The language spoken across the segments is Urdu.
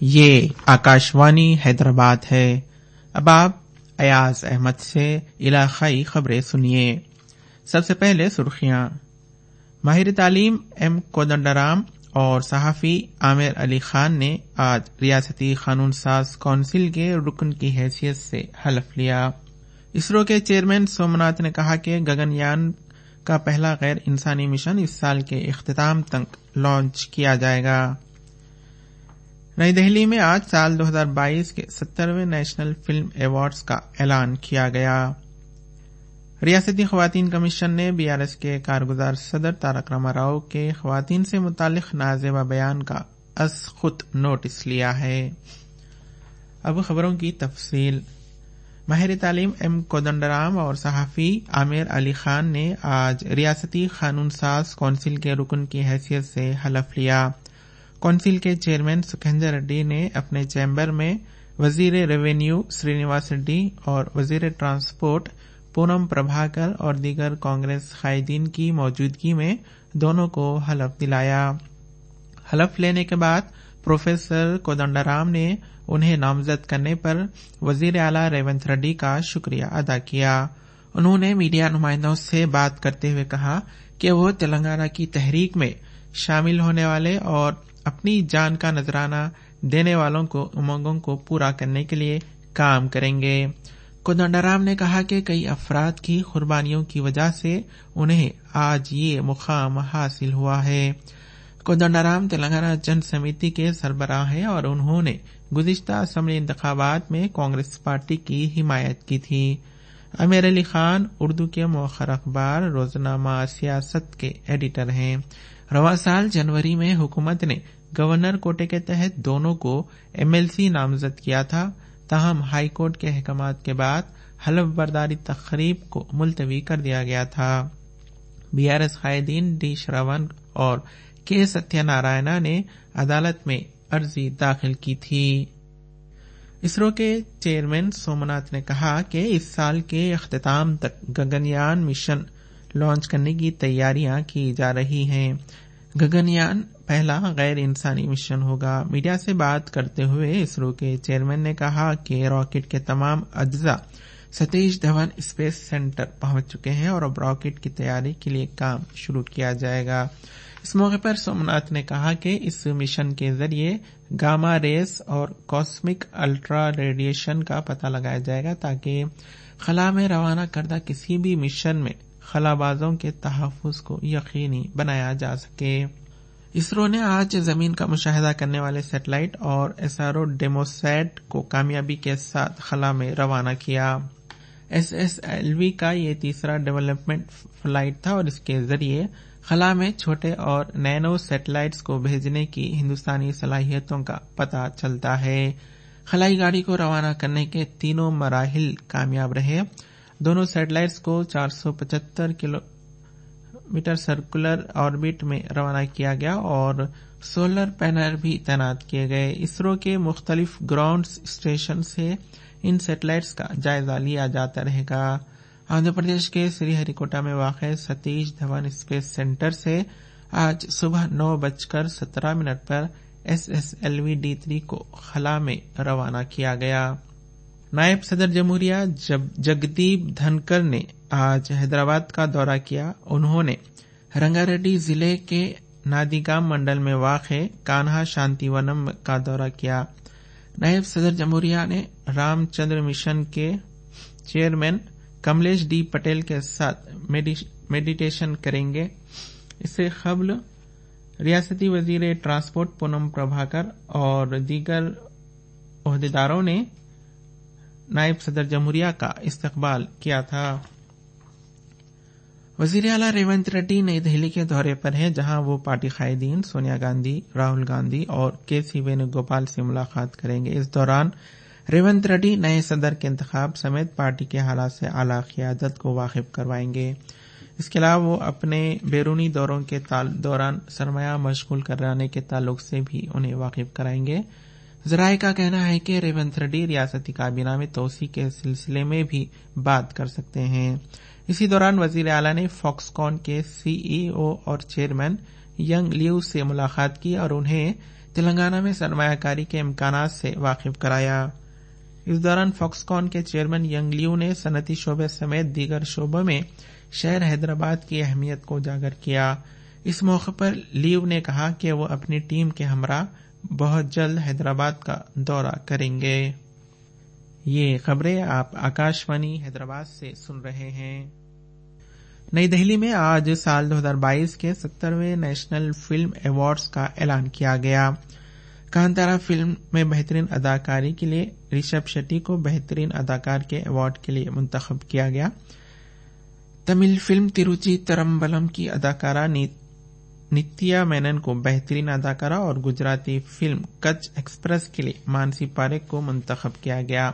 یہ آکاشوانی حیدرآباد ہے۔ اب آپ ایاز احمد سے علاقائی خبریں سنیے۔ سب سے پہلے سرخیاں۔ ماہر تعلیم ایم کودنڈرام اور صحافی عامر علی خان نے آج ریاستی قانون ساز کونسل کے رکن کی حیثیت سے حلف لیا۔ اسرو کے چیئرمین سومناتھ نے کہا کہ گگن کا پہلا غیر انسانی مشن اس سال کے اختتام تک لانچ کیا جائے گا۔ نئی دہلی میں آج سال 2022 کے 70ویں نیشنل فلم ایوارڈز کا اعلان کیا گیا۔ ریاستی خواتین کمیشن نے BRS کے کارگزار صدر تارک راما راؤ کے خواتین سے متعلق نازیبا بیان کا از خود نوٹس لیا ہے۔ اب خبروں کی تفصیل۔ ماہر تعلیم ایم کودنڈرام اور صحافی عامر علی خان نے آج ریاستی قانون ساز کونسل کے رکن کی حیثیت سے حلف لیا۔ کونسل کے چیئرمین سکھیندر ریڈی نے اپنے چیمبر میں وزیر ریونیو سرینیواس ریڈی اور وزیر ٹرانسپورٹ پونم پربھاکر اور دیگر کانگریس قائدین کی موجودگی میں دونوں کو حلف دلایا۔ حلف لینے کے بعد پروفیسر کودنڈرام نے انہیں نامزد کرنے پر وزیر اعلیٰ ریونت ریڈی کا شکریہ ادا کیا۔ انہوں نے میڈیا نمائندوں سے بات کرتے ہوئے کہا کہ وہ تلنگانہ کی تحریک میں شامل ہونے والے اور اپنی جان کا نذرانہ دینے والوں کو امنگوں کو پورا کرنے کے لیے کام کریں گے۔ کودنڈرام نے کہا کہ کئی افراد کی قربانیوں کی وجہ سے انہیں آج یہ مقام حاصل ہوا ہے۔ کودنڈرام تلنگانہ جن سمیتی کے سربراہ ہیں اور انہوں نے گزشتہ اسمبلی انتخابات میں کانگریس پارٹی کی حمایت کی تھی۔ عامر علی خان اردو کے مؤخر اخبار روزنامہ سیاست کے ایڈیٹر ہیں۔ رواں سال جنوری میں حکومت نے گورنر کوٹے کے تحت دونوں کو MLC نامزد کیا تھا، تاہم ہائی کورٹ کے احکامات کے بعد حلف برداری تقریب کو ملتوی کر دیا گیا تھا۔ BRS قائدین ڈی شرون اور کے ستیہ نارائنا نے عدالت میں عرضی داخل کی تھی۔ اسرو کے چیئرمین سومناتھ نے کہا کہ اس سال کے اختتام تک گگن مشن لانچ کرنے کی تیاریاں کی جا رہی ہیں۔ گگن پہلا غیر انسانی مشن ہوگا۔ میڈیا سے بات کرتے ہوئے اسرو کے چیئرمین نے کہا کہ راکٹ کے تمام اجزاء ستیش دھون اسپیس سینٹر پہنچ چکے ہیں اور اب راکٹ کی تیاری کے لیے کام شروع کیا جائے گا۔ اس موقع پر سومناتھ نے کہا کہ اس مشن کے ذریعے گاما ریز اور کاسمک الٹرا ریڈیشن کا پتہ لگایا جائے گا تاکہ خلا میں روانہ کردہ کسی بھی مشن میں خلا بازوں کے تحفظ کو یقینی بنایا جا سکے۔ اسرو نے آج زمین کا مشاہدہ کرنے والے سیٹلائٹ اور SRO ڈیموسیٹ کو کامیابی کے ساتھ خلا میں روانہ کیا۔ SSLV کا یہ تیسرا ڈیولپمنٹ فلائٹ تھا اور اس کے ذریعے خلا میں چھوٹے اور نینو سیٹلائٹس کو بھیجنے کی ہندوستانی صلاحیتوں کا پتہ چلتا ہے۔ خلائی گاڑی کو روانہ کرنے کے تینوں مراحل کامیاب رہے۔ دونوں سیٹلائٹس کو 475 کلومیٹر سرکولر آربٹ میں روانہ کیا گیا اور سولر پینل بھی تعینات کیے گئے۔ اسرو کے مختلف گراؤنڈ اسٹیشن سے ان سیٹلائٹس کا جائزہ لیا جاتا رہے گا۔ آندھرا پردیش کے سری ہری کوٹا میں واقع ستیش دھون اسپیس سینٹر سے آج صبح 9:17 پر SSLV D3 کو خلا میں روانہ کیا گیا۔ نائب صدر جمہوریہ جگدیپ دھنکر نے آج حیدرآباد کا دورہ کیا۔ انہوں نے رنگا ریڈی ضلع کے نادیگام منڈل میں واقع کانہا شانتی ونم کا دورہ کیا۔ نائب صدر جمہوریہ نے رام چندر مشن کے چیئرمین کملیش ڈی پٹیل کے ساتھ میڈیٹیشن کریں گے۔ اس سے قبل ریاستی وزیر ٹرانسپورٹ پونم پربھاکر اور دیگر عہدیداروں نے نائب صدر جمہوریہ کا استقبال کیا تھا۔ وزیر اعلیٰ ریونت ریڈی نئی دہلی کے دورے پر ہیں، جہاں وہ پارٹی قائدین سونیا گاندھی، راہل گاندھی اور KC وینوگوپال سے ملاقات کریں گے۔ اس دوران ریونت ریڈی نئے صدر کے انتخاب سمیت پارٹی کے حالات سے اعلیٰ قیادت کو واقف کروائیں گے۔ اس کے علاوہ وہ اپنے بیرونی دوروں کے دوران سرمایہ مشغول کرانے کے تعلق سے بھی انہیں واقف کرائیں گے۔ ذرائع کا کہنا ہے کہ ریونت ریڈی ریاستی کابینہ میں توسیع کے سلسلے میں بھی بات کر سکتے ہیں۔ اسی دوران وزیر اعلیٰ نے فاکس کون کے CEO اور چیئرمین ینگ لیو سے ملاقات کی اور انہیں تلنگانہ میں سرمایہ کاری کے امکانات سے واقف کرایا۔ اس دوران فاکس کون کے چیئرمین ینگ لیو نے صنعتی شعبے سمیت دیگر شعبوں میں شہر حیدرآباد کی اہمیت کو اجاگر کیا۔ اس موقع پر لیو نے کہا کہ وہ اپنی ٹیم کے ہمراہ بہت جلد حیدرآباد کا دورہ کریں گے۔ یہ خبریں آپ آکاشوانی حیدرآباد سے سن رہے ہیں۔ نئی دہلی میں آج سال 2022 کے 70ویں نیشنل فلم ایوارڈز کا اعلان کیا گیا۔ کانتارا فلم میں بہترین اداکاری کے لیے رشب شیٹی کو بہترین اداکار کے ایوارڈ کے لیے منتخب کیا گیا۔ تمل فلم تروچی ترمبلم کی اداکارہ نتیا مینن کو بہترین اداکارہ اور گجراتی فلم کچھ ایکسپریس کے لیے مانسی پاریکھ کو منتخب کیا گیا۔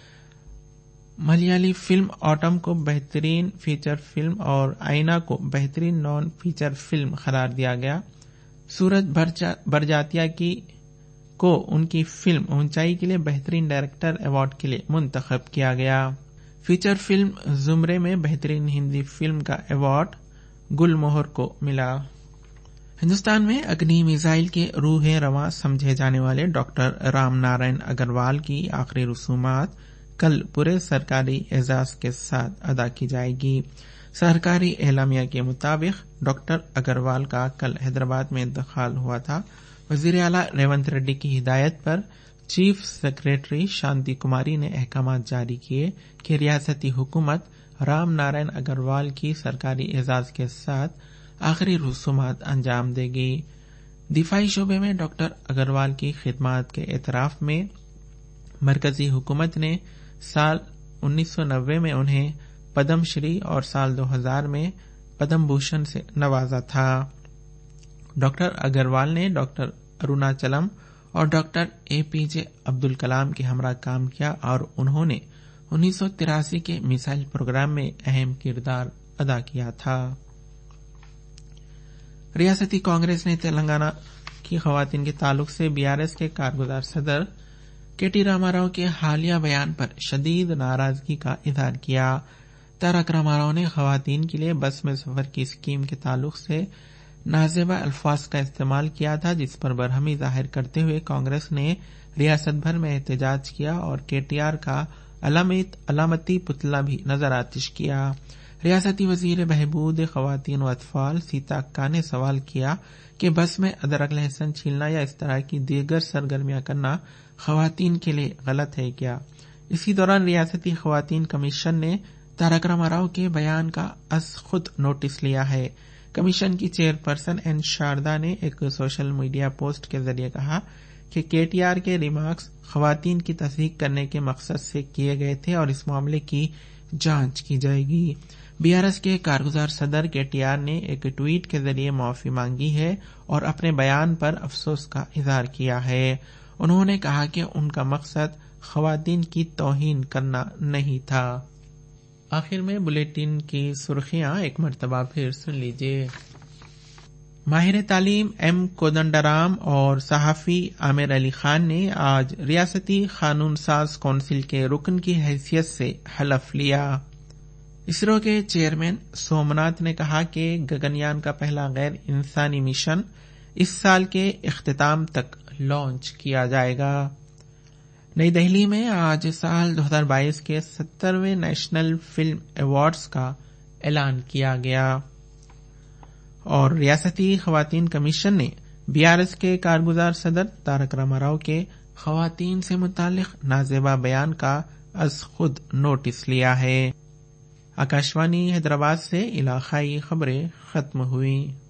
ملیالی فلم آٹم کو بہترین فیچر فلم اور آئینہ کو بہترین نان فیچر فلم قرار دیا گیا۔ سورج برجاتیا کو ان کی فلم اونچائی کے لیے بہترین ڈائریکٹر ایوارڈ کے لیے منتخب کیا گیا۔ فیچر فلم زمرے میں بہترین ہندی فلم کا ایوارڈ گل موہر کو ملا۔ ہندوستان میں اگنی میزائل کے روح رواں سمجھے جانے والے ڈاکٹر رام نارائن اگروال کی آخری رسومات کل پورے سرکاری اعزاز کے ساتھ ادا کی جائے گی۔ سرکاری اعلامیہ کے مطابق ڈاکٹر اگروال کا کل حیدرآباد میں انتقال ہوا تھا۔ وزیر اعلیٰ ریونت ریڈی کی ہدایت پر چیف سیکریٹری شانتی کماری نے احکامات جاری کیے کہ ریاستی حکومت رام نارائن اگروال کی سرکاری اعزاز کے ساتھ آخری رسومات انجام دے گی۔ دفاعی شعبے میں ڈاکٹر اگروال کی خدمات کے اعتراف میں مرکزی حکومت نے سال 1990 میں انہیں پدم شری اور سال 2000 میں پدم بھوشن سے نوازا تھا۔ ڈاکٹر اگروال نے ڈاکٹر اروناچلم اور ڈاکٹر اے پی جے عبد الکلام کے ہمراہ کام کیا اور انہوں نے 1983 کے میزائل پروگرام میں اہم کردار ادا کیا تھا۔ ریاستی کانگریس نے تلنگانہ کی خواتین کے تعلق سے BRS کے کارگزار صدر KT راما راؤ کے حالیہ بیان پر شدید ناراضگی کا اظہار کیا۔ تارک راما راؤ نے خواتین کے لیے بس میں سفر کی اسکیم کے تعلق سے نازیبا الفاظ کا استعمال کیا تھا، جس پر برہمی ظاہر کرتے ہوئے کانگریس نے ریاست بھر میں احتجاج کیا اور KTR کا علامتی پتلا بھی نظر آتش کیا۔ ریاستی وزیر بہبود خواتین و اطفال سیتا اکا نے سوال کیا کہ بس میں ادرک لہسن چھیلنا یا اس طرح کی دیگر سرگرمیاں کرنا خواتین کے لیے غلط ہے کیا؟ اسی دوران ریاستی خواتین کمیشن نے تارک راما راؤ کے بیان کا از خود نوٹس لیا ہے۔ کمیشن کی چیئرپرسن این شاردا نے ایک سوشل میڈیا پوسٹ کے ذریعے کہا کہ KTR کے ریمارکس خواتین کی تصدیق کرنے کے مقصد سے کیے گئے تھے اور اس معاملے کی جانچ کی جائے گی۔ BRS کے کارگزار صدر KTR نے ایک ٹویٹ کے ذریعے معافی مانگی ہے اور اپنے بیان پر افسوس کا اظہار کیا ہے۔ انہوں نے کہا کہ ان کا مقصد خواتین کی توہین کرنا نہیں تھا۔ آخر میں بلیٹن کی سرخیاں ایک مرتبہ پھر سن لیجیے۔ ماہر تعلیم M کودنڈرام اور صحافی عامر علی خان نے آج ریاستی قانون ساز کونسل کے رکن کی حیثیت سے حلف لیا۔ اسرو کے چیئرمین سومناتھ نے کہا کہ گگنیان کا پہلا غیر انسانی مشن اس سال کے اختتام تک لانچ کیا جائے گا۔ نئی دہلی میں آج سال 2022 کے 70ویں نیشنل فلم ایوارڈز کا اعلان کیا گیا اور ریاستی خواتین کمیشن نے BRS کے کارگزار صدر تارک راما راؤ کے خواتین سے متعلق نازیبا بیان کا از خود نوٹس لیا ہے۔ آکاشوانی حیدرآباد سے علاقائی خبریں ختم ہوئی۔